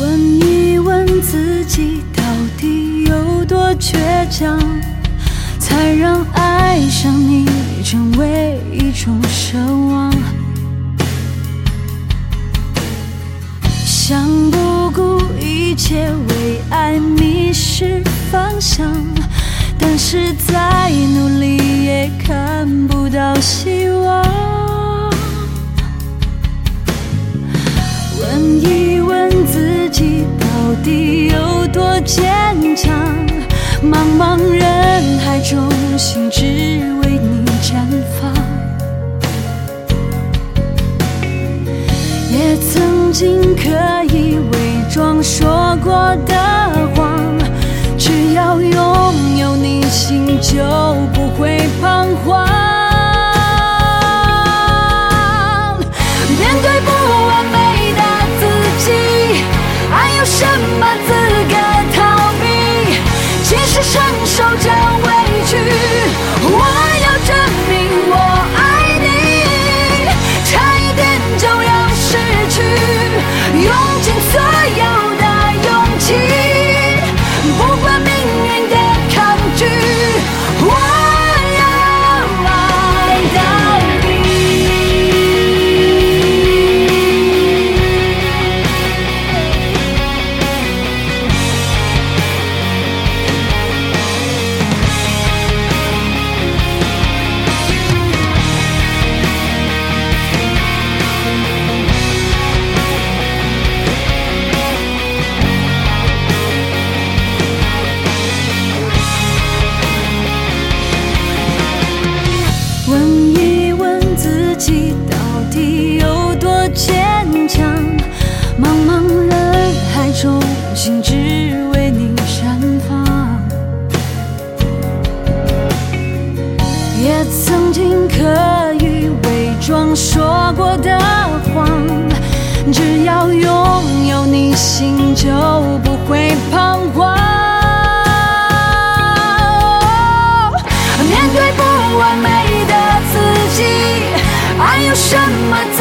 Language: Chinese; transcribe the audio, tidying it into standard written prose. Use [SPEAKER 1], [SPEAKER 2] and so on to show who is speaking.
[SPEAKER 1] 问一问自己，到底有多倔强，才让爱上你成为一种奢望？想不顾一切为爱迷失方向，但是再努力也看不到希望。问一问自己，到底有多坚强？茫茫人海中，心只为你绽放。也曾经可以伪装说过的谎，只要拥有你，心就不会彷徨。面对不完美的自己，还有什么资格逃避？即使承受着委屈，我要证明我爱你，差一点就要失去，用尽所有的勇气，不管命运的抗拒，我要爱到底。问一问自己，到底有多坚强？茫茫人海中，心只为你绽放。也曾经可以伪装说过的谎，只要拥有你，心就不会彷徨。面对不完美的自己，还有什么